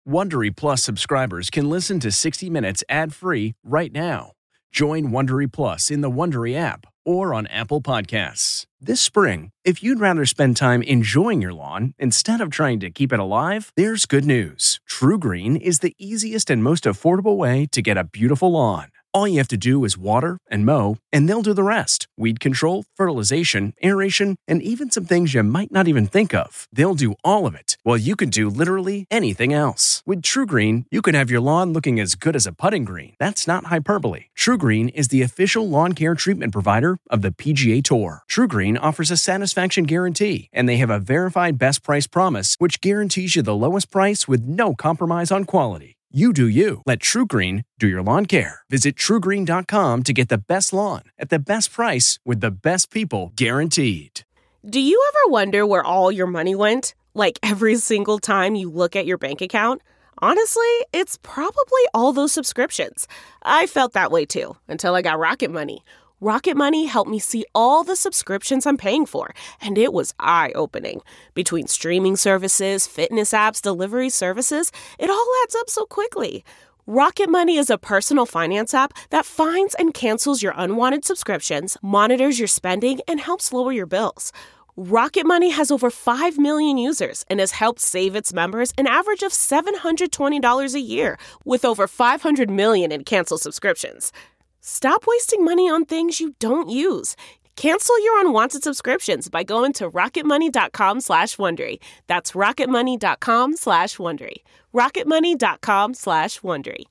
Wondery Plus subscribers can listen to 60 Minutes ad-free right now. Join Wondery Plus in the Wondery app or on Apple Podcasts. This spring, if you'd rather spend time enjoying your lawn instead of trying to keep it alive, there's good news. TruGreen is the easiest and most affordable way to get a beautiful lawn. All you have to do is water and mow, and they'll do the rest. Weed control, fertilization, aeration, and even some things you might not even think of. They'll do all of it, while you can do literally anything else. With TruGreen, you can have your lawn looking as good as a putting green. That's not hyperbole. TruGreen is the official lawn care treatment provider of the PGA Tour. TruGreen offers a satisfaction guarantee, and they have a verified best price promise, which guarantees you the lowest price with no compromise on quality. You do you. Let TruGreen do your lawn care. Visit TruGreen.com to get the best lawn at the best price with the best people guaranteed. Do you ever wonder where all your money went? Like every single time you look at your bank account? Honestly, it's probably all those subscriptions. I felt that way too, until I got Rocket Money. Rocket Money helped me see all the subscriptions I'm paying for, and it was eye-opening. Between streaming services, fitness apps, delivery services, it all adds up so quickly. Rocket Money is a personal finance app that finds and cancels your unwanted subscriptions, monitors your spending, and helps lower your bills. Rocket Money has over 5 million users and has helped save its members an average of $720 a year, with over 500 million in canceled subscriptions. Stop wasting money on things you don't use. Cancel your unwanted subscriptions by going to rocketmoney.com/Wondery. That's rocketmoney.com/Wondery. rocketmoney.com/Wondery.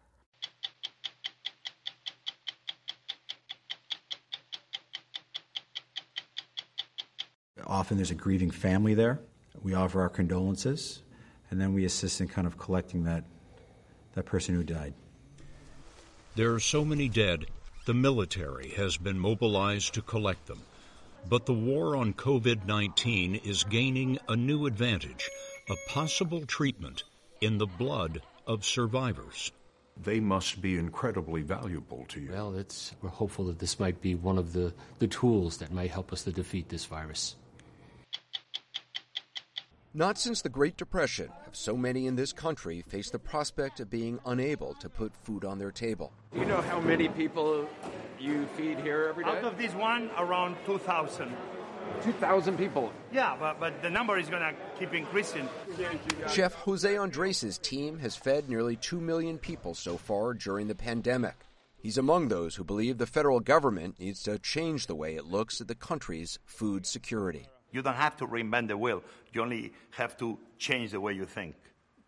Often there's a grieving family there. We offer our condolences, and then we assist in kind of collecting that person who died. There are so many dead, the military has been mobilized to collect them. But the war on COVID-19 is gaining a new advantage, a possible treatment in the blood of survivors. They must be incredibly valuable to you. Well, we're hopeful that this might be one of the tools that might help us to defeat this virus. Not since the Great Depression have so many in this country faced the prospect of being unable to put food on their table. Do you know how many people you feed here every day? Out of this one, around 2,000. 2,000 people? Yeah, but the number is going to keep increasing. Chef Jose Andres' team has fed nearly 2 million people so far during the pandemic. He's among those who believe the federal government needs to change the way it looks at the country's food security. You don't have to reinvent the wheel. You only have to change the way you think.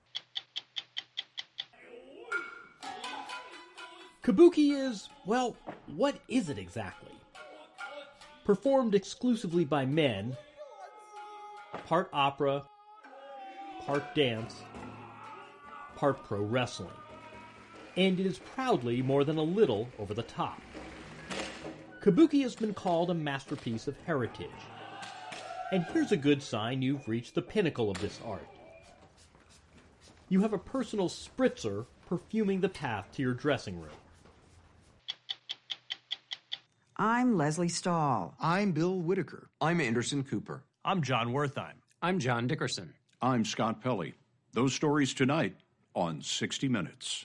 Kabuki is, well, what is it exactly? Performed exclusively by men, part opera, part dance, part pro wrestling. And it is proudly more than a little over the top. Kabuki has been called a masterpiece of heritage. And here's a good sign you've reached the pinnacle of this art. You have a personal spritzer perfuming the path to your dressing room. I'm Leslie Stahl. I'm Bill Whitaker. I'm Anderson Cooper. I'm John Wertheim. I'm John Dickerson. I'm Scott Pelley. Those stories tonight on 60 Minutes.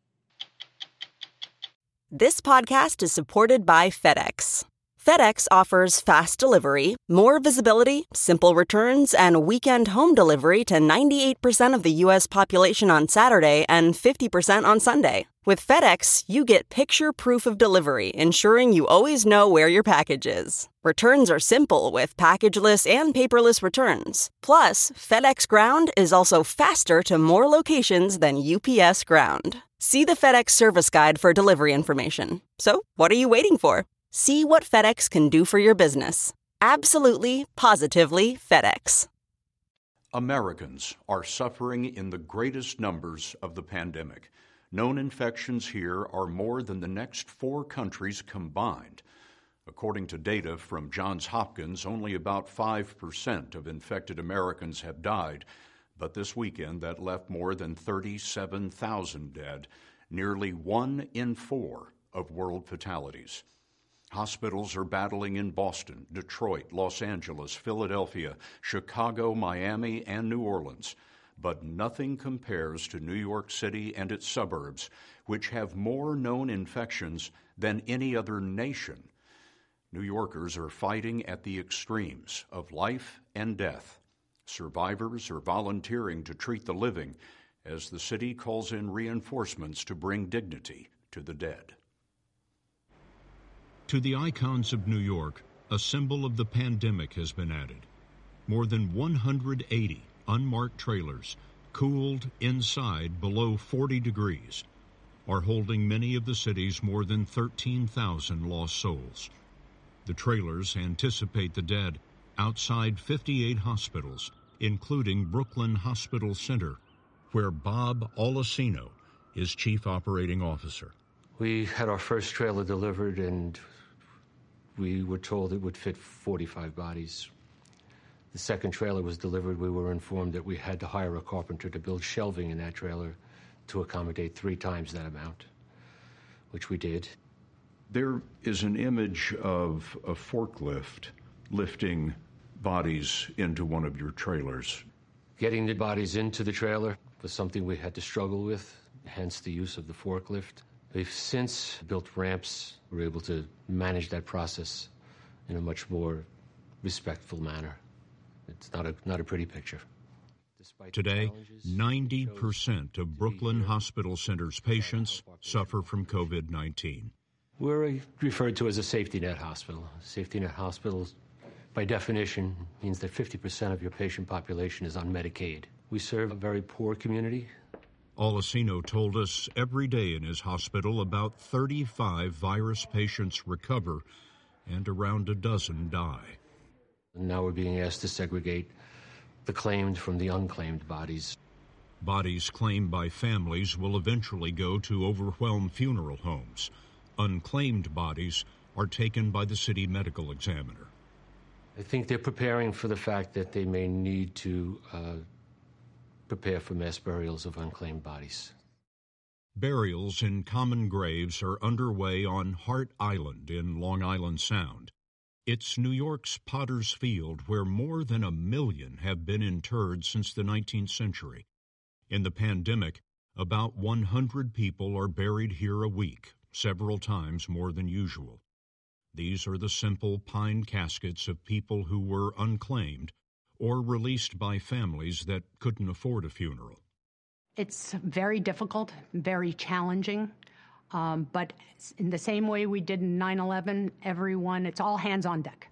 This podcast is supported by FedEx. FedEx offers fast delivery, more visibility, simple returns, and weekend home delivery to 98% of the U.S. population on Saturday and 50% on Sunday. With FedEx, you get picture proof of delivery, ensuring you always know where your package is. Returns are simple with packageless and paperless returns. Plus, FedEx Ground is also faster to more locations than UPS Ground. See the FedEx service guide for delivery information. So, what are you waiting for? See what FedEx can do for your business. Absolutely, positively FedEx. Americans are suffering in the greatest numbers of the pandemic. Known infections here are more than the next 4 countries combined. According to data from Johns Hopkins, only about 5% of infected Americans have died. But this weekend, that left more than 37,000 dead, nearly 1 in 4 of world fatalities. Hospitals are battling in Boston, Detroit, Los Angeles, Philadelphia, Chicago, Miami, and New Orleans. but nothing compares to New York City and its suburbs, which have more known infections than any other nation. New Yorkers are fighting at the extremes of life and death. Survivors are volunteering to treat the living as the city calls in reinforcements to bring dignity to the dead. To the icons of New York, a symbol of the pandemic has been added. More than 180 unmarked trailers, cooled inside below 40 degrees, are holding many of the city's more than 13,000 lost souls. The trailers anticipate the dead outside 58 hospitals, including Brooklyn Hospital Center, where Bob Olesino is chief operating officer. We had our first trailer delivered, and we were told it would fit 45 bodies. The second trailer was delivered. We were informed that we had to hire a carpenter to build shelving in that trailer to accommodate 3 times that amount, which we did. There is an image of a forklift lifting bodies into one of your trailers. Getting the bodies into the trailer was something we had to struggle with, hence the use of the forklift. We've since built ramps. We're able to manage that process in a much more respectful manner. It's not a pretty picture. Today, 90% of Brooklyn Hospital Center's patients suffer from COVID-19. We're referred to as a safety net hospital. Safety net hospitals, by definition, means that 50% of your patient population is on Medicaid. We serve a very poor community. Olesino told us every day in his hospital about 35 virus patients recover and around a dozen die. And now we're being asked to segregate the claimed from the unclaimed bodies. Bodies claimed by families will eventually go to overwhelmed funeral homes. Unclaimed bodies are taken by the city medical examiner. I think they're preparing for the fact that they may need to prepare for mass burials of unclaimed bodies. Burials in common graves are underway on Hart Island in Long Island Sound. It's New York's Potter's Field, where more than 1 million have been interred since the 19th century. In the pandemic, about 100 people are buried here a week, several times more than usual. These are the simple pine caskets of people who were unclaimed or released by families that couldn't afford a funeral. It's very difficult, very challenging, but in the same way we did in 9/11, it's all hands on deck.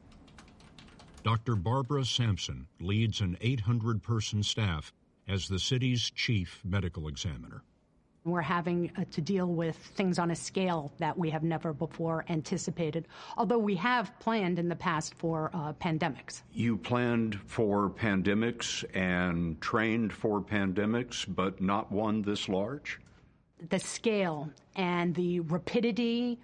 Dr. Barbara Sampson leads an 800-person staff as the city's chief medical examiner. We're having to deal with things on a scale that we have never before anticipated, although we have planned in the past for pandemics. You planned for pandemics and trained for pandemics, but not one this large? The scale and the rapidity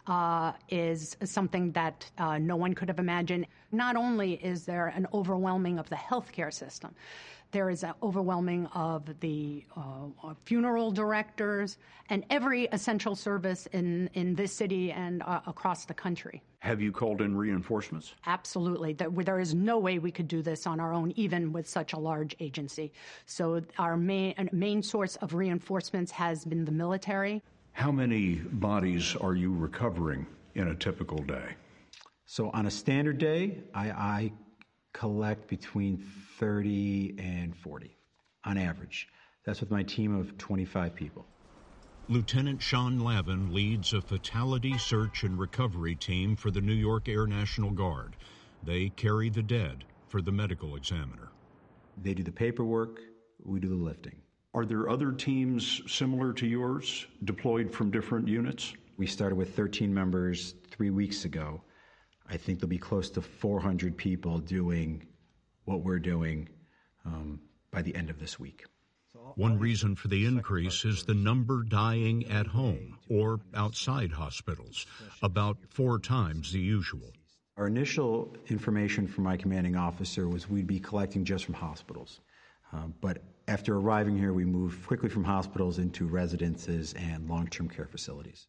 is something that no one could have imagined. Not only is there an overwhelming of the healthcare system, there is an overwhelming of the funeral directors and every essential service in this city and across the country. Have you called in reinforcements? Absolutely. There is no way we could do this on our own, even with such a large agency. So our main source of reinforcements has been the military. How many bodies are you recovering in a typical day? So on a standard day, I collect between 30 and 40 on average. That's with my team of 25 people. Lieutenant Sean Lavin leads a fatality search and recovery team for the New York Air National Guard. They carry the dead for the medical examiner. They do the paperwork, we do the lifting. Are there other teams similar to yours deployed from different units? We started with 13 members 3 weeks ago. I think there'll be close to 400 people doing what we're doing by the end of this week. One reason for the increase is the number dying at home or outside hospitals, about 4 times the usual. Our initial information from my commanding officer was we'd be collecting just from hospitals. But after arriving here, we moved quickly from hospitals into residences and long-term care facilities.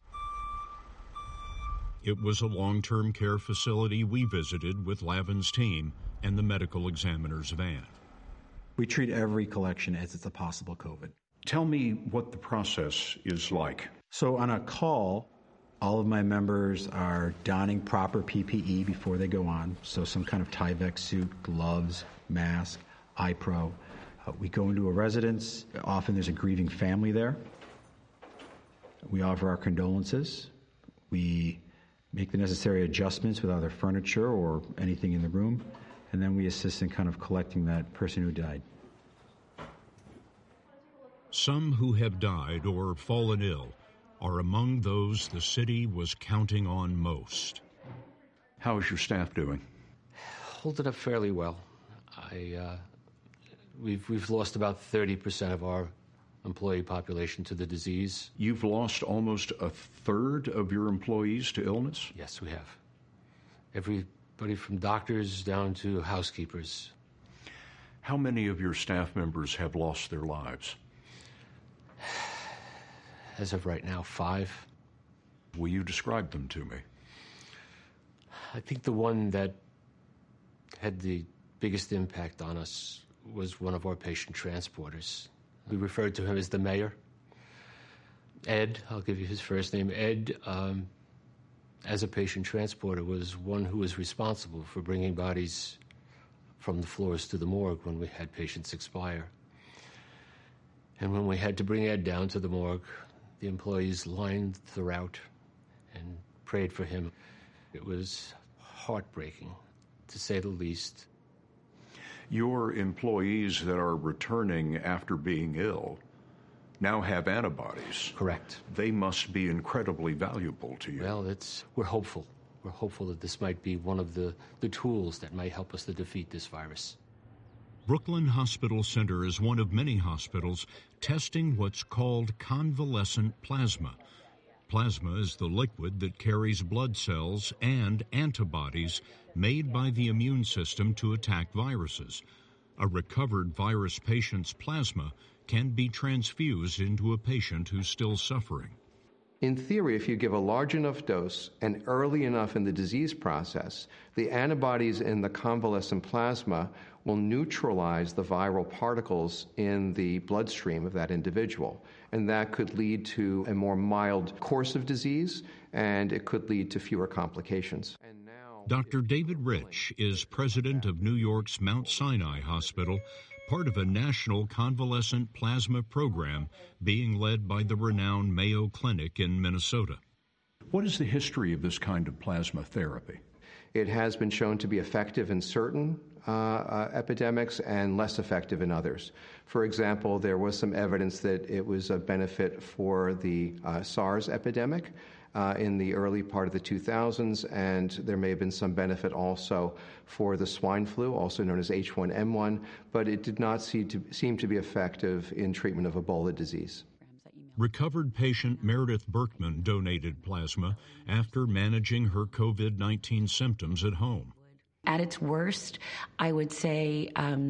It was a long-term care facility we visited with Lavin's team and the medical examiner's van. We treat every collection as it's a possible COVID. Tell me what the process is like. So on a call, all of my members are donning proper PPE before they go on. So some kind of Tyvek suit, gloves, mask, iPro. We go into a residence. Often there's a grieving family there. We offer our condolences. We make the necessary adjustments with either furniture or anything in the room. And then we assist in kind of collecting that person who died. Some who have died or fallen ill are among those the city was counting on most. How is your staff doing? Holding up fairly well. We've lost about 30% of our employee population to the disease. You've lost almost a third of your employees to illness? Yes, we have. Everybody from doctors down to housekeepers. How many of your staff members have lost their lives? As of right now, 5. Will you describe them to me? I think the one that had the biggest impact on us was one of our patient transporters. We referred to him as the mayor. Ed, I'll give you his first name. Ed, as a patient transporter, was one who was responsible for bringing bodies from the floors to the morgue when we had patients expire. And when we had to bring Ed down to the morgue, the employees lined the route and prayed for him. It was heartbreaking, to say the least. Your employees that are returning after being ill now have antibodies. Correct. They must be incredibly valuable to you. Well, we're hopeful. We're hopeful that this might be one of the tools that might help us to defeat this virus. Brooklyn Hospital Center is one of many hospitals testing what's called convalescent plasma. Plasma is the liquid that carries blood cells and antibodies made by the immune system to attack viruses. A recovered virus patient's plasma can be transfused into a patient who's still suffering. In theory, if you give a large enough dose and early enough in the disease process, the antibodies in the convalescent plasma will neutralize the viral particles in the bloodstream of that individual. And that could lead to a more mild course of disease, and it could lead to fewer complications. Dr. David Rich is president of New York's Mount Sinai Hospital, part of a national convalescent plasma program being led by the renowned Mayo Clinic in Minnesota. What is the history of this kind of plasma therapy? It has been shown to be effective in certain epidemics and less effective in others. For example, there was some evidence that it was a benefit for the SARS epidemic in the early part of the 2000s, and there may have been some benefit also for the swine flu, also known as H1N1, but it did not seem to be effective in treatment of Ebola disease. Recovered patient Meredith Berkman donated plasma after managing her COVID-19 symptoms at home. At its worst, I would say,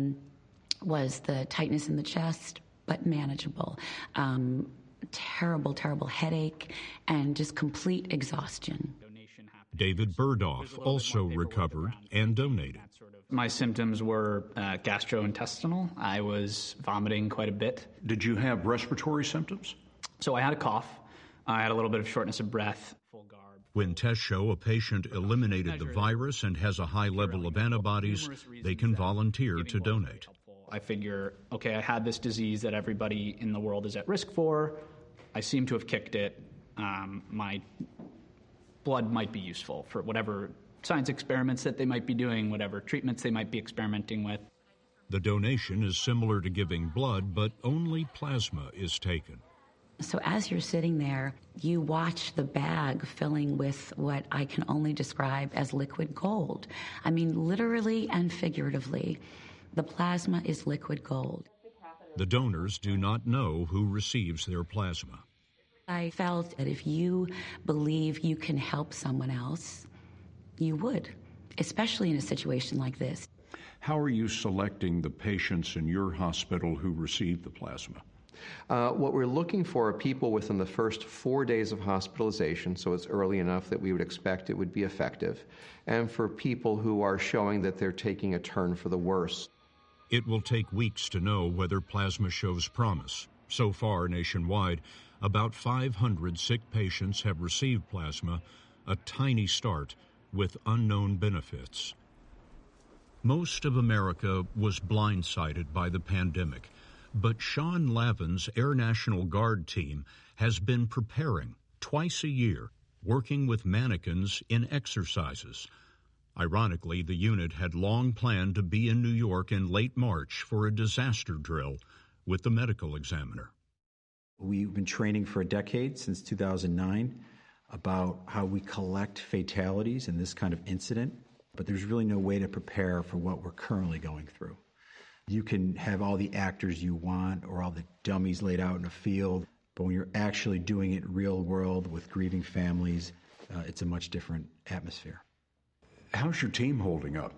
was the tightness in the chest, but manageable. Terrible, terrible headache and just complete exhaustion. David Burdoff also recovered and donated. My symptoms were gastrointestinal. I was vomiting quite a bit. Did you have respiratory symptoms? So I had a cough. I had a little bit of shortness of breath. When tests show a patient eliminated the virus and has a high level of antibodies, they can volunteer to donate. I figure, okay, I had this disease that everybody in the world is at risk for. I seem to have kicked it. My blood might be useful for whatever science experiments that they might be doing, whatever treatments they might be experimenting with. The donation is similar to giving blood, but only plasma is taken. So as you're sitting there, you watch the bag filling with what I can only describe as liquid gold. I mean, literally and figuratively, the plasma is liquid gold. The donors do not know who receives their plasma. I felt that if you believe you can help someone else, you would, especially in a situation like this. How are you selecting the patients in your hospital who receive the plasma? What we're looking for are people within the first 4 days of hospitalization, so it's early enough that we would expect it would be effective, and for people who are showing that they're taking a turn for the worse. It will take weeks to know whether plasma shows promise. So far, nationwide, about 500 sick patients have received plasma, a tiny start with unknown benefits. Most of America was blindsided by the pandemic, but Sean Lavin's Air National Guard team has been preparing twice a year, working with mannequins in exercises. Ironically, the unit had long planned to be in New York in late March for a disaster drill with the medical examiner. We've been training for a decade, since 2009, about how we collect fatalities in this kind of incident, but there's really no way to prepare for what we're currently going through. You can have all the actors you want or all the dummies laid out in a field, but when you're actually doing it real world with grieving families, it's a much different atmosphere. How's your team holding up?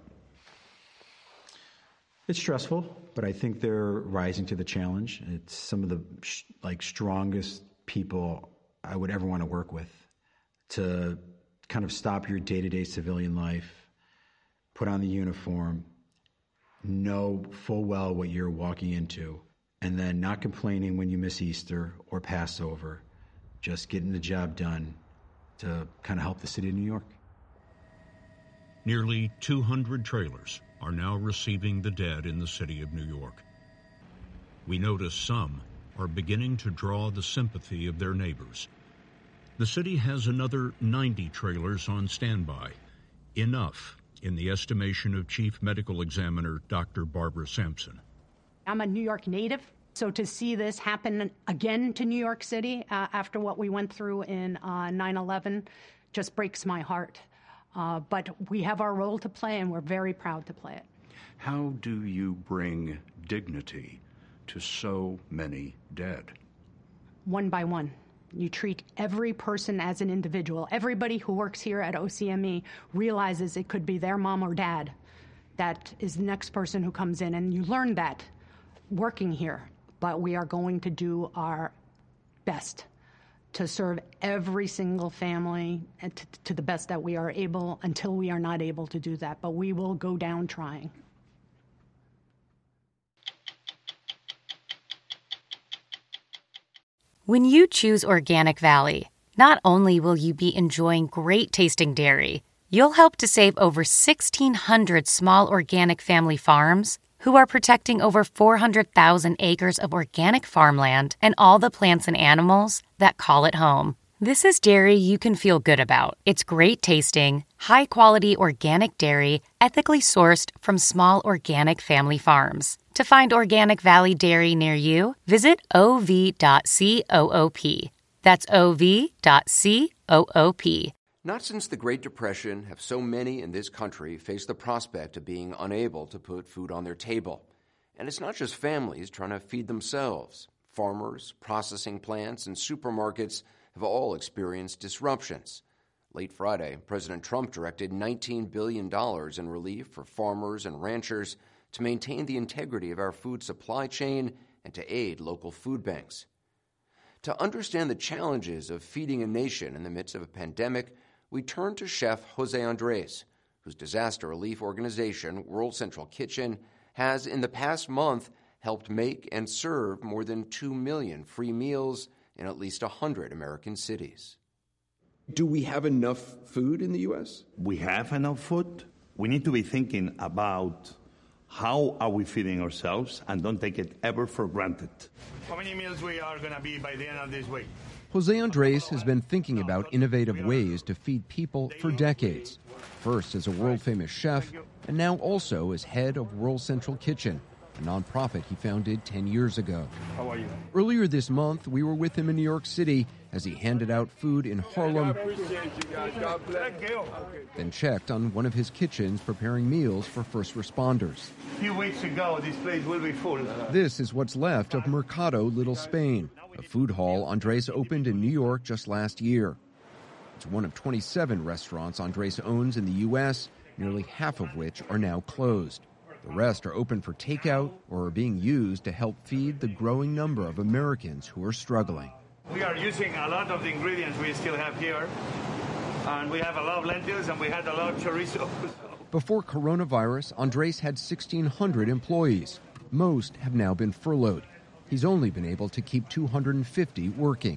It's stressful, but I think they're rising to the challenge. It's some of the strongest people I would ever want to work with, to kind of stop your day-to-day civilian life, put on the uniform, know full well what you're walking into, and then not complaining when you miss Easter or Passover, just getting the job done to kind of help the city of New York. Nearly 200 trailers are now receiving the dead in the city of New York. We notice some are beginning to draw the sympathy of their neighbors. The city has another 90 trailers on standby, enough in the estimation of Chief Medical Examiner Dr. Barbara Sampson. I'm a New York native, so to see this happen again to New York City after what we went through in 9/11 just breaks my heart. But we have our role to play, and we're very proud to play it. How do you bring dignity to so many dead? One by one. You treat every person as an individual. Everybody who works here at OCME realizes it could be their mom or dad that is the next person who comes in, and you learn that working here. But we are going to do our best to serve every single family to the best that we are able until we are not able to do that. But we will go down trying. When you choose Organic Valley, not only will you be enjoying great-tasting dairy, you'll help to save over 1,600 small organic family farms who are protecting over 400,000 acres of organic farmland and all the plants and animals that call it home. This is dairy you can feel good about. It's great-tasting, high-quality organic dairy, ethically sourced from small organic family farms. To find Organic Valley Dairy near you, visit ov.coop. That's ov.coop. Not since the Great Depression have so many in this country faced the prospect of being unable to put food on their table. And it's not just families trying to feed themselves. Farmers, processing plants, and supermarkets have all experienced disruptions. Late Friday, President Trump directed $19 billion in relief for farmers and ranchers to maintain the integrity of our food supply chain and to aid local food banks. To understand the challenges of feeding a nation in the midst of a pandemic, we turn to Chef Jose Andres, whose disaster relief organization, World Central Kitchen, has in the past month helped make and serve more than 2 million free meals in at least 100 American cities. Do we have enough food in the U.S.? We have enough food. We need to be thinking about how are we feeding ourselves and don't take it ever for granted. How many meals we are going to be by the end of this week? Jose Andres has been thinking about innovative ways to feed people for decades. First as a world-famous chef, and now also as head of World Central Kitchen, a nonprofit he founded 10 years ago. How are you? Earlier this month, we were with him in New York City as he handed out food in Harlem, then checked on one of his kitchens preparing meals for first responders. A few weeks ago, this place will be full. This is what's left of Mercado Little Spain, a food hall Andres opened in New York just last year. It's one of 27 restaurants Andres owns in the U.S., nearly half of which are now closed. The rest are open for takeout or are being used to help feed the growing number of Americans who are struggling. We are using a lot of the ingredients we still have here. And we have a lot of lentils and we had a lot of chorizo. Before coronavirus, Andres had 1,600 employees. Most have now been furloughed. He's only been able to keep 250 working.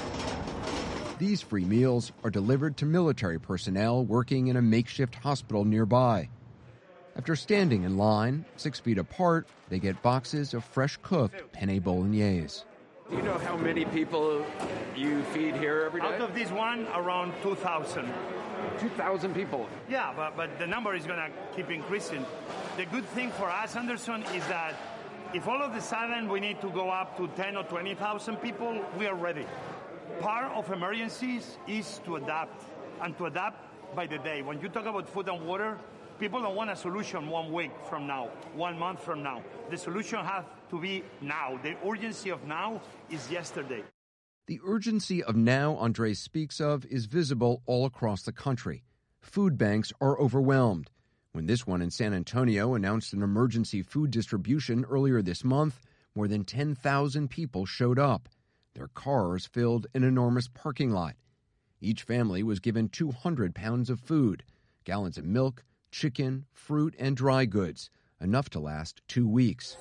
These free meals are delivered to military personnel working in a makeshift hospital nearby. After standing in line, 6 feet apart, they get boxes of fresh-cooked penne bolognese. Do you know how many people you feed here every day? Out of this one, around 2,000. 2,000 people? Yeah, but the number is going to keep increasing. The good thing for us, Anderson, is that if all of a sudden we need to go up to 10 or 20,000 people, we are ready. Part of emergencies is to adapt, and to adapt by the day. When you talk about food and water, people don't want a solution 1 week from now, 1 month from now. The solution has to be now. The urgency of now is yesterday. The urgency of now Andres speaks of is visible all across the country. Food banks are overwhelmed. When this one in San Antonio announced an emergency food distribution earlier this month, more than 10,000 people showed up. Their cars filled an enormous parking lot. Each family was given 200 pounds of food, gallons of milk, chicken, fruit, and dry goods, enough to last 2 weeks.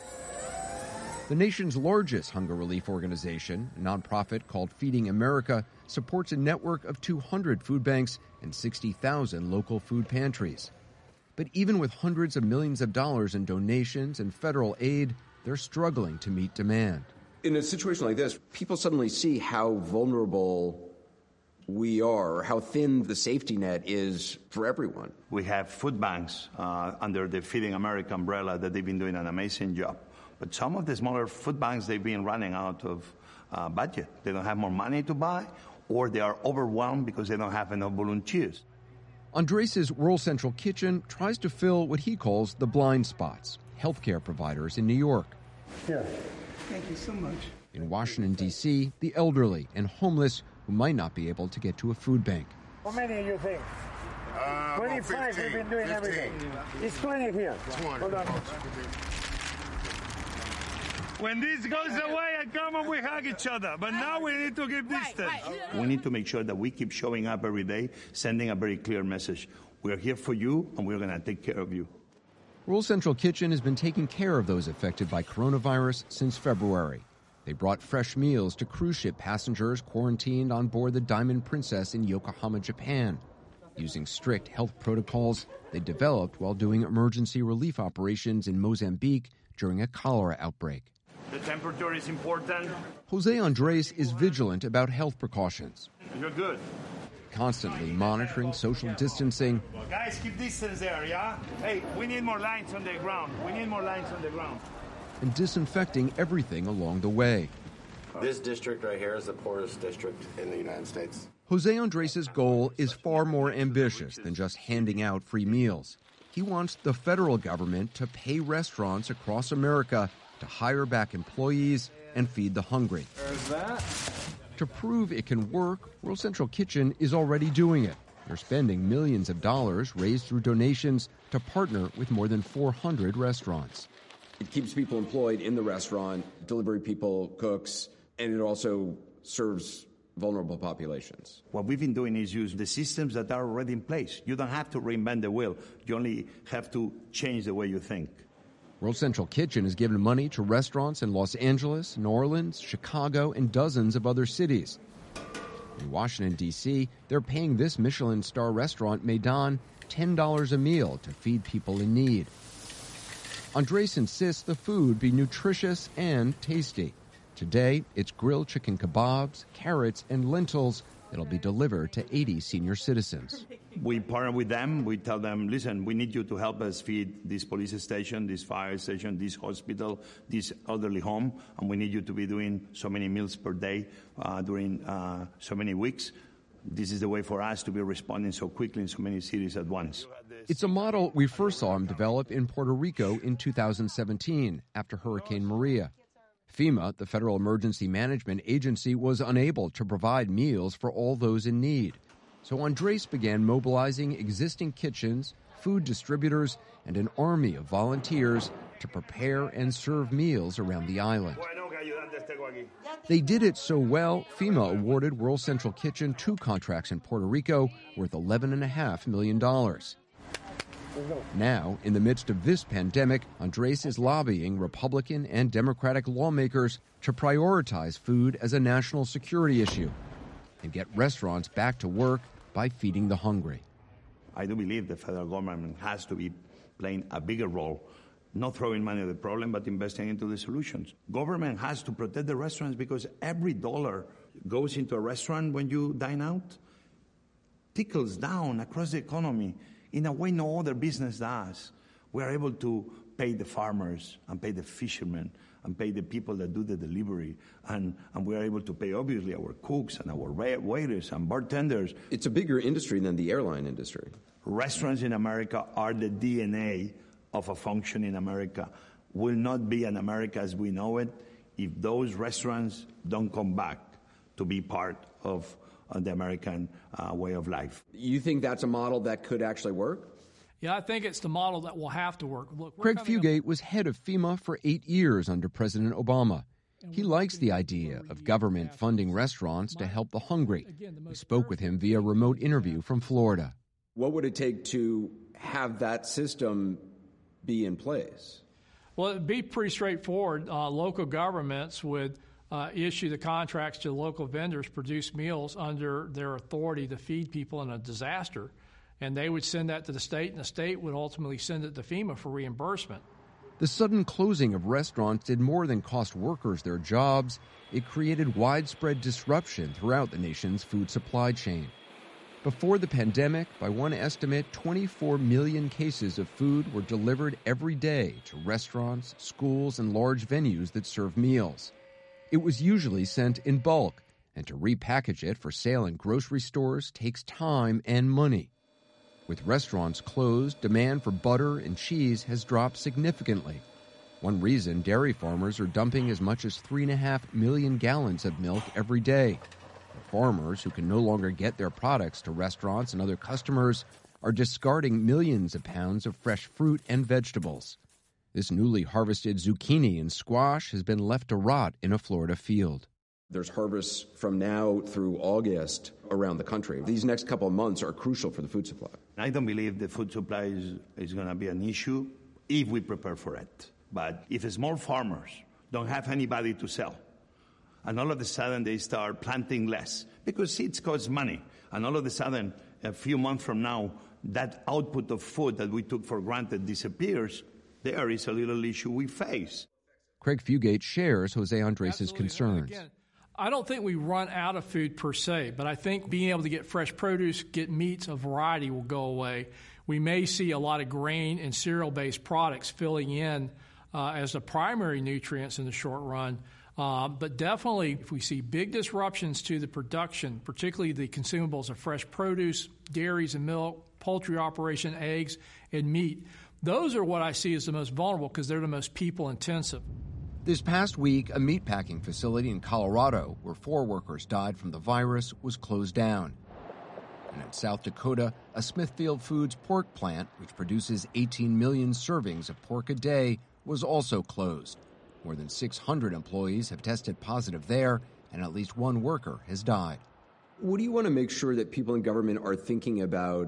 The nation's largest hunger relief organization, a nonprofit called Feeding America, supports a network of 200 food banks and 60,000 local food pantries. But even with hundreds of millions of dollars in donations and federal aid, they're struggling to meet demand. In a situation like this, people suddenly see how vulnerable we are, or how thin the safety net is for everyone. We have food banks under the Feeding America umbrella that they've been doing an amazing job. But some of the smaller food banks, they've been running out of budget. They don't have more money to buy, or they are overwhelmed because they don't have enough volunteers. Andres' Rural Central Kitchen tries to fill what he calls the blind spots, healthcare providers in New York. Here. Thank you so much. In Washington, D.C., the elderly and homeless who might not be able to get to a food bank. How many do you think? 25, we've been doing 15. Everything. It's plenty here. 20. Hold on. When this goes away, I come and we hug each other. But now we need to keep distance. We need to make sure that we keep showing up every day, sending a very clear message. We're here for you, and we're going to take care of you. Rural Central Kitchen has been taking care of those affected by coronavirus since February. They brought fresh meals to cruise ship passengers quarantined on board the Diamond Princess in Yokohama, Japan. Using strict health protocols they developed while doing emergency relief operations in Mozambique during a cholera outbreak. The temperature is important. Jose Andres is vigilant about health precautions. You're good. Constantly monitoring social distancing. Guys, keep distance there, yeah? Hey, we need more lines on the ground. We need more lines on the ground. And disinfecting everything along the way. This district right here is the poorest district in the United States. Jose Andres' goal is far more ambitious than just handing out free meals. He wants the federal government to pay restaurants across America to hire back employees and feed the hungry. There's that. To prove it can work, Rural Central Kitchen is already doing it. They're spending millions of dollars raised through donations to partner with more than 400 restaurants. It keeps people employed in the restaurant, delivery people, cooks, and it also serves vulnerable populations. What we've been doing is use the systems that are already in place. You don't have to reinvent the wheel. You only have to change the way you think. Rural Central Kitchen has given money to restaurants in Los Angeles, New Orleans, Chicago, and dozens of other cities. In Washington, D.C., they're paying this Michelin star restaurant, Maidan, $10 a meal to feed people in need. Andres insists the food be nutritious and tasty. Today, it's grilled chicken kebabs, carrots, and lentils that'll be delivered to 80 senior citizens. We partner with them. We tell them, listen, we need you to help us feed this police station, this fire station, this hospital, this elderly home, and we need you to be doing so many meals per day during so many weeks. This is the way for us to be responding so quickly in so many cities at once. It's a model we first saw him develop in Puerto Rico in 2017 after Hurricane Maria. FEMA, the Federal Emergency Management Agency, was unable to provide meals for all those in need. So Andres began mobilizing existing kitchens, food distributors, and an army of volunteers to prepare and serve meals around the island. They did it so well, FEMA awarded Rural Central Kitchen 2 contracts in Puerto Rico worth $11.5 million. Now, in the midst of this pandemic, Andres is lobbying Republican and Democratic lawmakers to prioritize food as a national security issue and get restaurants back to work by feeding the hungry. I do believe the federal government has to be playing a bigger role, not throwing money at the problem, but investing into the solutions. Government has to protect the restaurants because every dollar goes into a restaurant when you dine out, trickles down across the economy in a way no other business does. We are able to pay the farmers and pay the fishermen and pay the people that do the delivery. And we are able to pay, obviously, our cooks and our waiters and bartenders. It's a bigger industry than the airline industry. Restaurants in America are the DNA of a functioning America. Will not be an America as we know it if those restaurants don't come back to be part of the American way of life. You think that's a model that could actually work? Yeah, I think it's the model that will have to work. Look, Craig Fugate was head of FEMA for 8 years under President Obama. He likes the idea of government funding restaurants to help the hungry. We spoke with him via remote interview from Florida. What would it take to have that system be in place? Well, it'd be pretty straightforward. Local governments would issue the contracts to local vendors, produce meals under their authority to feed people in a disaster. And they would send that to the state, and the state would ultimately send it to FEMA for reimbursement. The sudden closing of restaurants did more than cost workers their jobs. It created widespread disruption throughout the nation's food supply chain. Before the pandemic, by one estimate, 24 million cases of food were delivered every day to restaurants, schools, and large venues that serve meals. It was usually sent in bulk, and to repackage it for sale in grocery stores takes time and money. With restaurants closed, demand for butter and cheese has dropped significantly. One reason dairy farmers are dumping as much as 3.5 million gallons of milk every day. The farmers, who can no longer get their products to restaurants and other customers, are discarding millions of pounds of fresh fruit and vegetables. This newly harvested zucchini and squash has been left to rot in a Florida field. There's harvests from now through August around the country. These next couple of months are crucial for the food supply. I don't believe the food supply is going to be an issue if we prepare for it. But if small farmers don't have anybody to sell, and all of a sudden they start planting less, because seeds cost money, and all of a sudden, a few months from now, that output of food that we took for granted disappears, there is a little issue we face. Craig Fugate shares Jose Andres' concerns. Again, I don't think we run out of food per se, but I think being able to get fresh produce, get meats, a variety will go away. We may see a lot of grain and cereal-based products filling in as the primary nutrients in the short run. But definitely, if we see big disruptions to the production, particularly the consumables of fresh produce, dairies and milk, poultry operation, eggs, and meat, those are what I see as the most vulnerable because they're the most people-intensive. This past week, a meatpacking facility in Colorado, where 4 workers died from the virus, was closed down. And in South Dakota, a Smithfield Foods pork plant, which produces 18 million servings of pork a day, was also closed. More than 600 employees have tested positive there, and at least 1 worker has died. What do you want to make sure that people in government are thinking about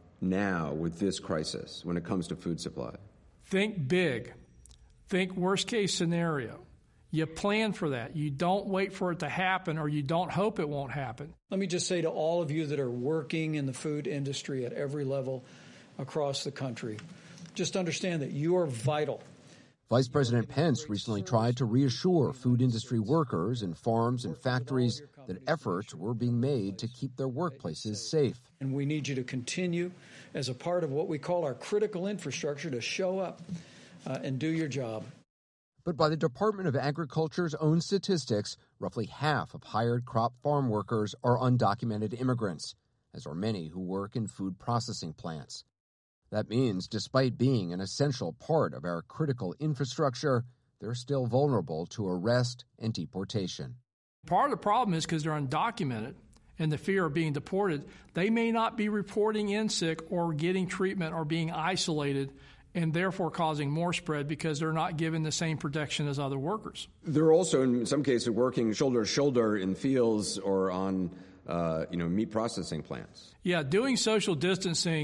now with this crisis when it comes to food supply? Think big. Think worst case scenario. You plan for that. You don't wait for it to happen, or you don't hope it won't happen. Let me just say to all of you that are working in the food industry at every level across the country, just understand that you are vital. Vice President Pence recently tried to reassure food industry workers in farms and factories that efforts were being made to keep their workplaces safe. And we need you to continue as a part of what we call our critical infrastructure to show up and do your job. But by the Department of Agriculture's own statistics, roughly half of hired crop farm workers are undocumented immigrants, as are many who work in food processing plants. That means, despite being an essential part of our critical infrastructure, they're still vulnerable to arrest and deportation. Part of the problem is because they're undocumented and the fear of being deported, they may not be reporting in sick or getting treatment or being isolated, and therefore causing more spread because they're not given the same protection as other workers. They're also, in some cases, working shoulder to shoulder in fields or on meat processing plants. Yeah, doing social distancing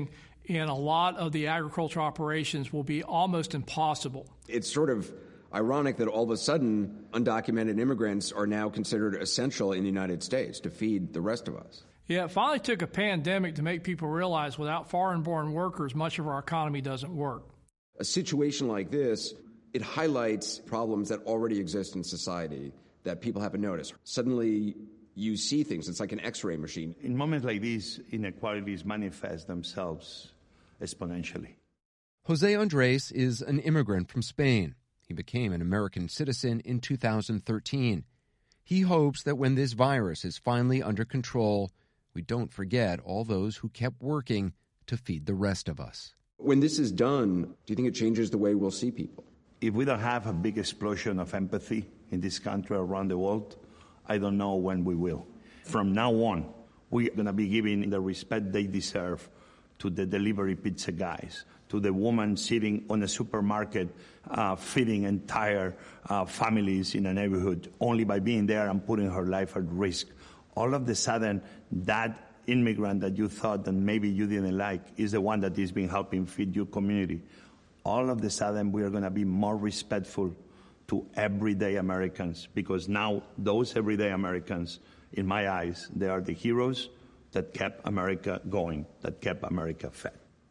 in a lot of the agricultural operations will be almost impossible. It's sort of ironic that all of a sudden undocumented immigrants are now considered essential in the United States to feed the rest of us. Yeah, it finally took a pandemic to make people realize without foreign-born workers, much of our economy doesn't work. A situation like this, it highlights problems that already exist in society that people haven't noticed. Suddenly, you see things. It's like an X-ray machine. In moments like these, inequalities manifest themselves exponentially. Jose Andres is an immigrant from Spain. He became an American citizen in 2013. He hopes that when this virus is finally under control, we don't forget all those who kept working to feed the rest of us. When this is done, do you think it changes the way we'll see people? If we don't have a big explosion of empathy in this country around the world, I don't know when we will. From now on, we're going to be giving the respect they deserve to the delivery pizza guys, to the woman sitting on a supermarket feeding entire families in a neighborhood only by being there and putting her life at risk. All of a sudden, that immigrant that you thought that maybe you didn't like is the one that is being helping feed your community. All of a sudden, we are going to be more respectful to everyday Americans, because now those everyday Americans, in my eyes, they are the heroes that kept America going, that kept America fed.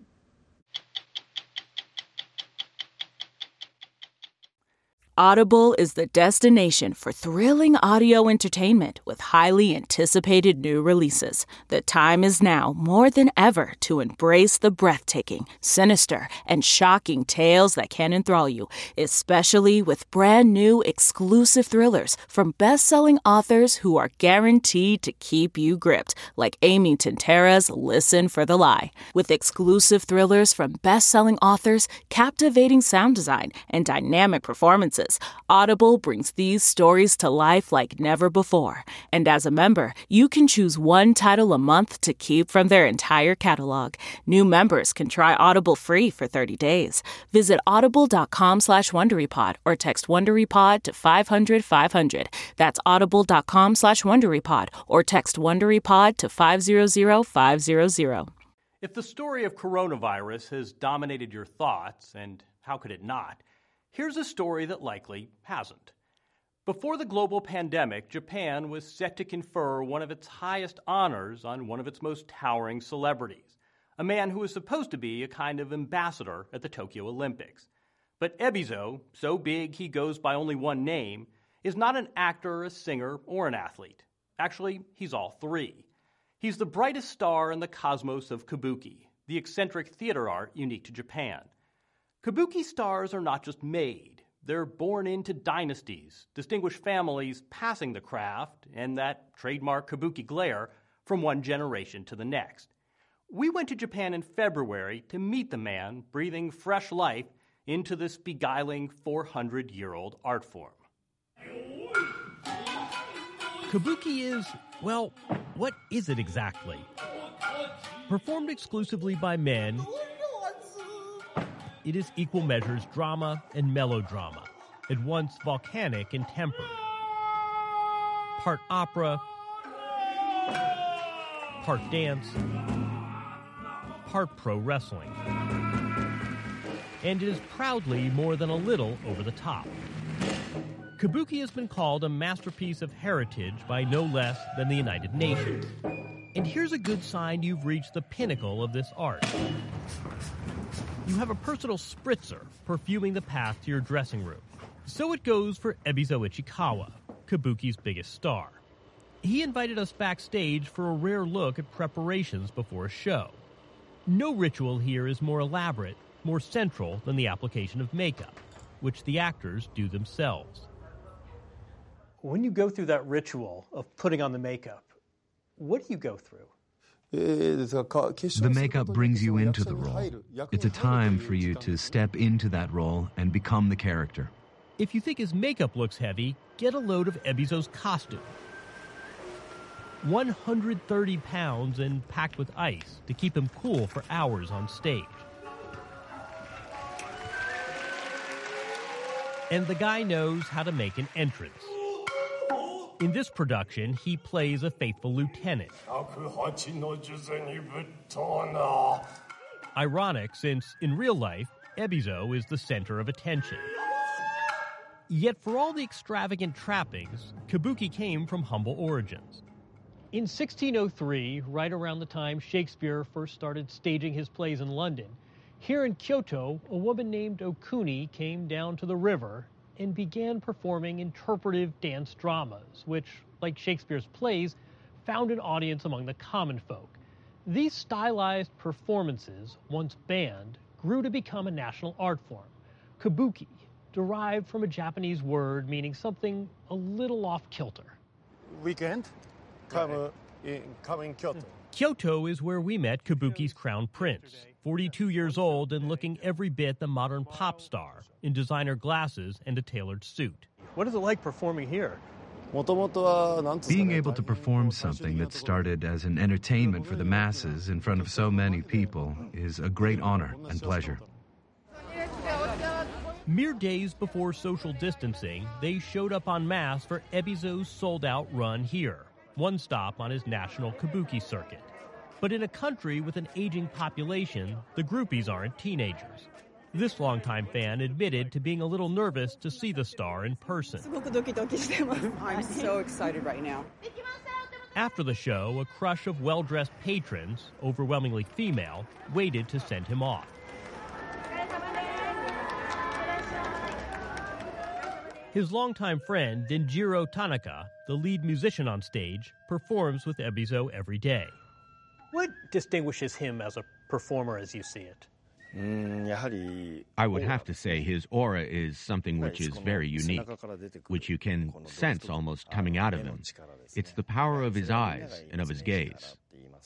Audible is the destination for thrilling audio entertainment with highly anticipated new releases. The time is now more than ever to embrace the breathtaking, sinister, and shocking tales that can enthrall you, especially with brand new exclusive thrillers from best-selling authors who are guaranteed to keep you gripped, like Amy Tintera's Listen for the Lie. With exclusive thrillers from best-selling authors, captivating sound design, and dynamic performances, Audible brings these stories to life like never before. And as a member, you can choose one title a month to keep from their entire catalog. New members can try Audible free for 30 days. Visit audible.com/WonderyPod or text WonderyPod to 500-500. That's audible.com/WonderyPod or text WonderyPod to 500-500. If the story of coronavirus has dominated your thoughts, and how could it not, here's a story that likely hasn't. Before the global pandemic, Japan was set to confer one of its highest honors on one of its most towering celebrities, a man who was supposed to be a kind of ambassador at the Tokyo Olympics. But Ebizo, so big he goes by only one name, is not an actor, a singer, or an athlete. Actually, he's all three. He's the brightest star in the cosmos of kabuki, the eccentric theater art unique to Japan. Kabuki stars are not just made. They're born into dynasties, distinguished families passing the craft and that trademark kabuki glare from one generation to the next. We went to Japan in February to meet the man breathing fresh life into this beguiling 400-year-old art form. Kabuki is, well, what is it exactly? Performed exclusively by men, it is equal measures drama and melodrama, at once volcanic and tempered. Part opera, part dance, part pro wrestling. And it is proudly more than a little over the top. Kabuki has been called a masterpiece of heritage by no less than the United Nations. And here's a good sign you've reached the pinnacle of this art. You have a personal spritzer perfuming the path to your dressing room. So it goes for Ebizo Ichikawa, Kabuki's biggest star. He invited us backstage for a rare look at preparations before a show. No ritual here is more elaborate, more central than the application of makeup, which the actors do themselves. When you go through that ritual of putting on the makeup, what do you go through? The makeup brings you into the role. It's a time for you to step into that role and become the character. If you think his makeup looks heavy, get a load of Ebizo's costume. 130 pounds and packed with ice to keep him cool for hours on stage. And the guy knows how to make an entrance. In this production, he plays a faithful lieutenant. Ironic, since in real life, Ebizo is the center of attention. Yet for all the extravagant trappings, kabuki came from humble origins. In 1603, right around the time Shakespeare first started staging his plays in London, here in Kyoto, a woman named Okuni came down to the river and began performing interpretive dance dramas, which, like Shakespeare's plays, found an audience among the common folk. These stylized performances, once banned, grew to become a national art form. Kabuki, derived from a Japanese word meaning something a little off-kilter. Weekend, come in Kyoto. Kyoto is where we met Kabuki's crown prince, 42 years old and looking every bit the modern pop star, in designer glasses and a tailored suit. What is it like performing here? Being able to perform something that started as an entertainment for the masses in front of so many people is a great honor and pleasure. Mere days before social distancing, they showed up en masse for Ebizo's sold-out run here, one stop on his national kabuki circuit. But in a country with an aging population, the groupies aren't teenagers. This longtime fan admitted to being a little nervous to see the star in person. I'm so excited right now. After the show, a crush of well-dressed patrons, overwhelmingly female, waited to send him off. His longtime friend, Denjiro Tanaka, the lead musician on stage, performs with Ebizo every day. What distinguishes him as a performer as you see it? I would have to say his aura is something which is very unique, which you can sense almost coming out of him. It's the power of his eyes and of his gaze.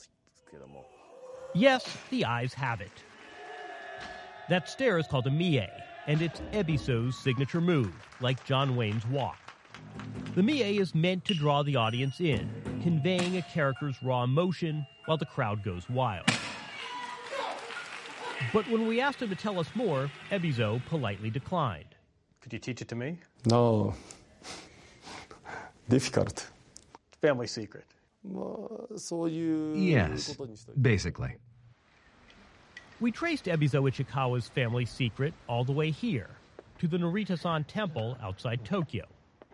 Yes, the eyes have it. That stare is called a mie, and it's Ebizo's signature move, like John Wayne's walk. The mie is meant to draw the audience in, conveying a character's raw emotion while the crowd goes wild. But when we asked him to tell us more, Ebizo politely declined. Could you teach it to me? No. Difficult. Family secret. Yes, basically. We traced Ebizo Ichikawa's family secret all the way here, to the Narita-san Temple outside Tokyo.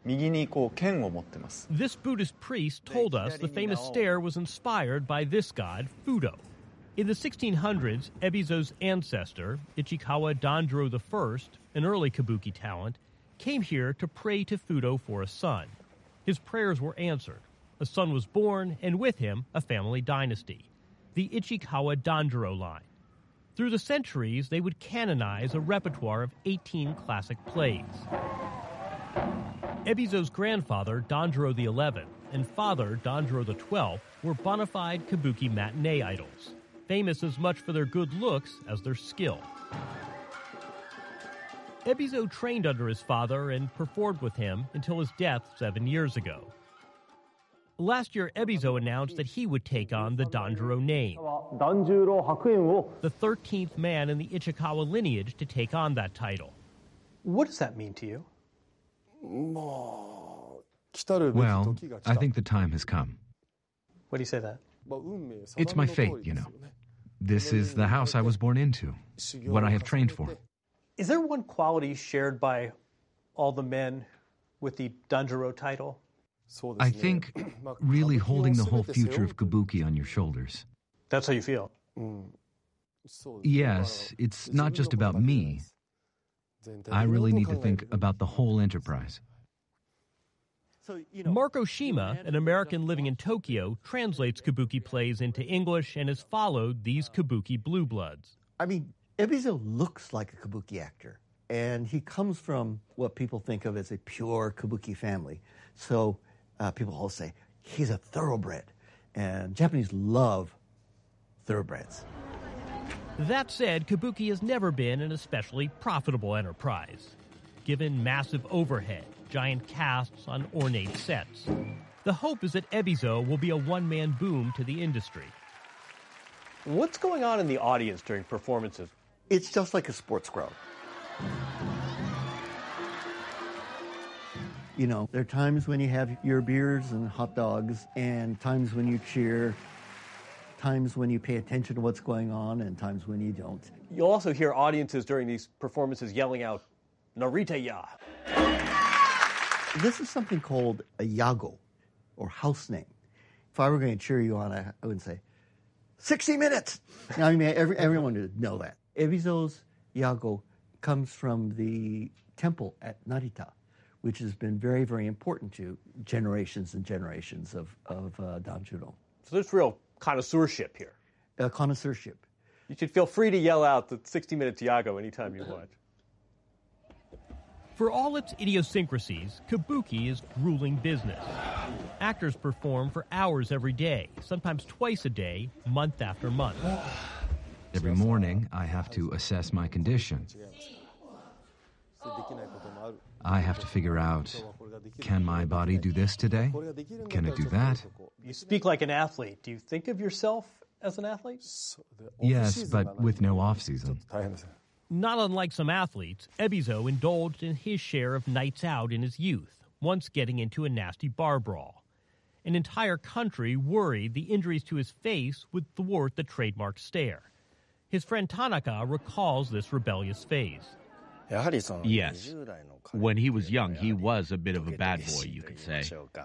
This Buddhist priest told us the famous stare was inspired by this god, Fudo. In the 1600s, Ebizo's ancestor, Ichikawa Danjuro I, an early kabuki talent, came here to pray to Fudo for a son. His prayers were answered. A son was born, and with him, a family dynasty, the Ichikawa Danjuro line. Through the centuries, they would canonize a repertoire of 18 classic plays. Ebizo's grandfather, Danjuro XI, and father, Danjuro XII, were bona fide kabuki matinee idols, famous as much for their good looks as their skill. Ebizo trained under his father and performed with him until his death 7 years ago. Last year, Ebizo announced that he would take on the Danjuro name, the 13th man in the Ichikawa lineage to take on that title. What does that mean to you? Well, I think the time has come. Why do you say that? It's my fate, you know. This is the house I was born into, what I have trained for. Is there one quality shared by all the men with the Danjuro title? I think really holding the whole future of kabuki on your shoulders. That's how you feel? Yes, it's not just about me. I really need to think about the whole enterprise. Marco Shima, an American living in Tokyo, translates kabuki plays into English and has followed these kabuki blue bloods. I mean, Ebizo looks like a kabuki actor, and he comes from what people think of as a pure kabuki family. So people all say, he's a thoroughbred, and Japanese love thoroughbreds. That said, kabuki has never been an especially profitable enterprise. Given massive overhead, giant casts on ornate sets, the hope is that Ebizo will be a one-man boom to the industry. What's going on in the audience during performances? It's just like a sports crowd. You know, there are times when you have your beers and hot dogs, and times when you cheer. times when you pay attention to what's going on and times when you don't. You'll also hear audiences during these performances yelling out, "Narita ya." This is something called a yago, or house name. If I were going to cheer you on, I would say, 60 minutes! Now, I mean, everyone would know that. Ebizo's yago comes from the temple at Narita, which has been very, very important to generations and generations of Danjuro. So there's real connoisseurship here. Connoisseurship. You should feel free to yell out the 60 Minutes Yago anytime you want. For all its idiosyncrasies, kabuki is grueling business. Actors perform for hours every day, sometimes twice a day, month after month. Every morning, I have to assess my condition. I have to figure out, can my body do this today? Can it do that? You speak like an athlete. Do you think of yourself as an athlete? Yes, but with no off-season. Not unlike some athletes, Ebizo indulged in his share of nights out in his youth, once getting into a nasty bar brawl. An entire country worried the injuries to his face would thwart the trademark stare. His friend Tanaka recalls this rebellious phase. Yes. When he was young, he was a bit of a bad boy, you could say.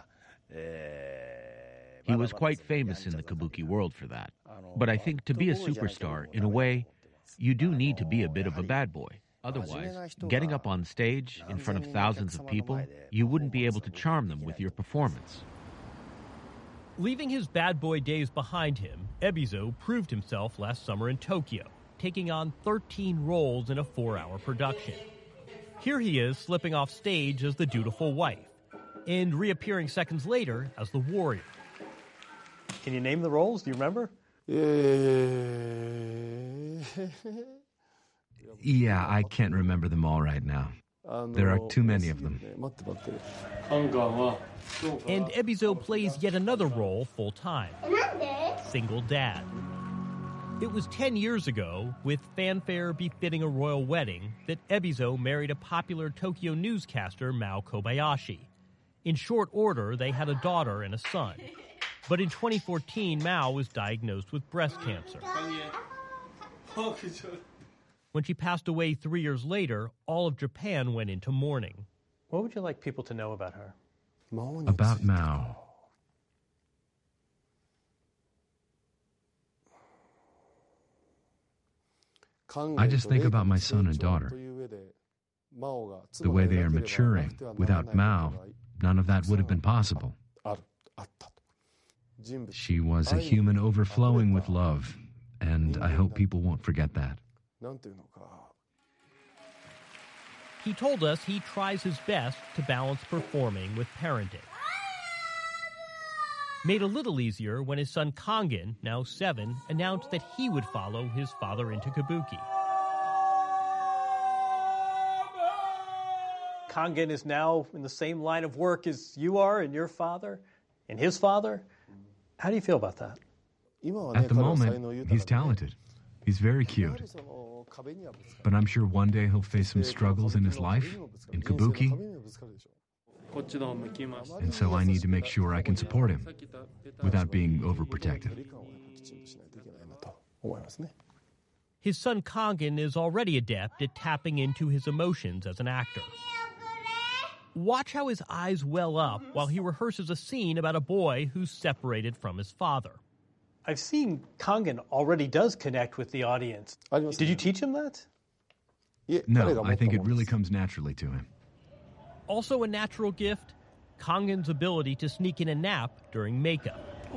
He was quite famous in the kabuki world for that. But I think to be a superstar, in a way, you do need to be a bit of a bad boy. Otherwise, getting up on stage in front of thousands of people, you wouldn't be able to charm them with your performance. Leaving his bad boy days behind him, Ebizo proved himself last summer in Tokyo, taking on 13 roles in a 4-hour production. Here he is slipping off stage as the dutiful wife, and reappearing seconds later as the warrior. Can you name the roles? Do you remember? Yeah, I can't remember them all right now. There are too many of them. And Ebizo plays yet another role full-time, single dad. It was 10 years ago, with fanfare befitting a royal wedding, that Ebizo married a popular Tokyo newscaster, Mao Kobayashi. In short order, they had a daughter and a son. But in 2014, Mao was diagnosed with breast cancer. When she passed away 3 years later, all of Japan went into mourning. What would you like people to know about her? About Mao. I just think about my son and daughter. The way they are maturing. Without Mao, none of that would have been possible. She was a human overflowing with love, and I hope people won't forget that. He told us he tries his best to balance performing with parenting. Made a little easier when his son Kangen, now 7, announced that he would follow his father into kabuki. Kangen is now in the same line of work as you are and your father and his father. How do you feel about that? At the moment, he's talented. He's very cute. But I'm sure one day he'll face some struggles in his life, in kabuki. And so I need to make sure I can support him without being overprotective. His son Kangen is already adept at tapping into his emotions as an actor. Watch how his eyes well up while he rehearses a scene about a boy who's separated from his father. I've seen Kangen already does connect with the audience. Did you teach him that? No, I think it really comes naturally to him. Also a natural gift, Kangen's ability to sneak in a nap during makeup.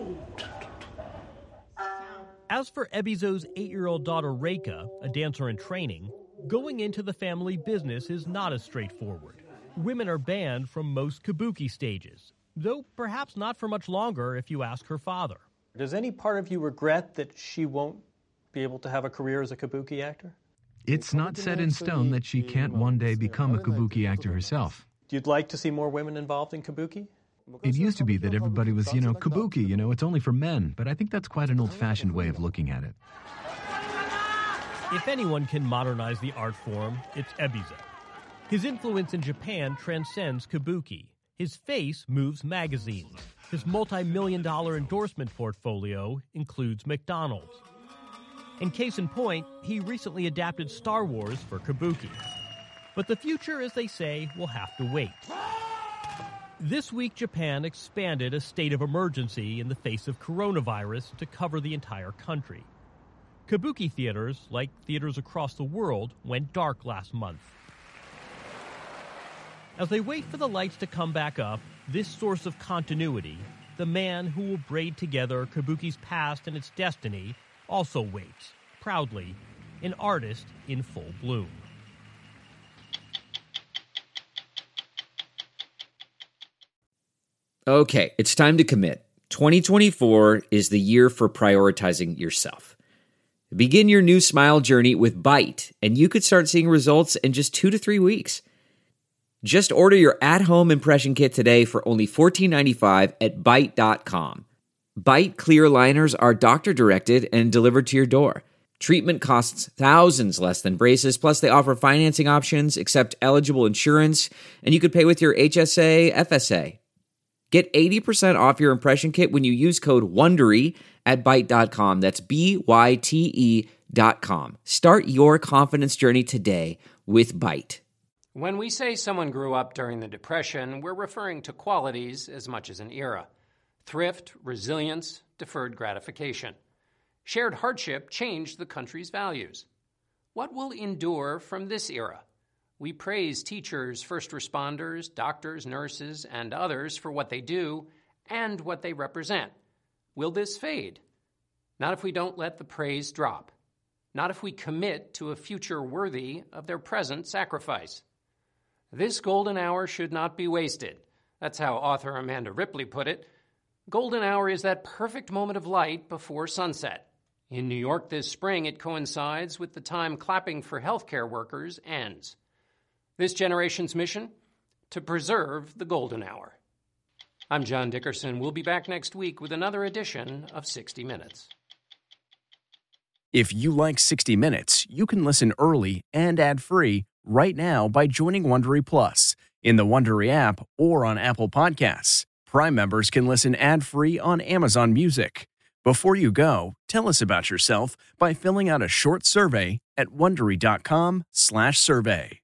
As for Ebizo's 8-year-old daughter Reika, a dancer in training, going into the family business is not as straightforward. Women are banned from most kabuki stages, though perhaps not for much longer if you ask her father. Does any part of you regret that she won't be able to have a career as a kabuki actor? It's not set in stone that she can't one day become a kabuki actor herself. You'd like to see more women involved in kabuki? It used to be that everybody was, kabuki, it's only for men, but I think that's quite an old-fashioned way of looking at it. If anyone can modernize the art form, it's Ebizo. His influence in Japan transcends kabuki. His face moves magazines. His multi-million-dollar endorsement portfolio includes McDonald's. And case in point, he recently adapted Star Wars for Kabuki. But the future, as they say, will have to wait. This week, Japan expanded a state of emergency in the face of coronavirus to cover the entire country. Kabuki theaters, like theaters across the world, went dark last month. As they wait for the lights to come back up, this source of continuity, the man who will braid together Kabuki's past and its destiny, also waits, proudly, an artist in full bloom. Okay, it's time to commit. 2024 is the year for prioritizing yourself. Begin your new smile journey with Byte, and you could start seeing results in just 2 to 3 weeks. Just order your at-home impression kit today for only $14.95 at Byte.com. Byte clear liners are doctor-directed and delivered to your door. Treatment costs thousands less than braces, plus they offer financing options, accept eligible insurance, and you could pay with your HSA, FSA. Get 80% off your impression kit when you use code WONDERY at Byte.com. That's BYTE.com. Start your confidence journey today with Byte. When we say someone grew up during the Depression, we're referring to qualities as much as an era. Thrift, resilience, deferred gratification. Shared hardship changed the country's values. What will endure from this era? We praise teachers, first responders, doctors, nurses, and others for what they do and what they represent. Will this fade? Not if we don't let the praise drop. Not if we commit to a future worthy of their present sacrifice. This golden hour should not be wasted. That's how author Amanda Ripley put it. Golden hour is that perfect moment of light before sunset. In New York this spring, it coincides with the time clapping for healthcare workers ends. This generation's mission? To preserve the golden hour. I'm John Dickerson. We'll be back next week with another edition of 60 Minutes. If you like 60 Minutes, you can listen early and ad-free right now by joining Wondery Plus in the Wondery app or on Apple Podcasts. Prime members can listen ad-free on Amazon Music. Before you go, tell us about yourself by filling out a short survey at Wondery.com/survey.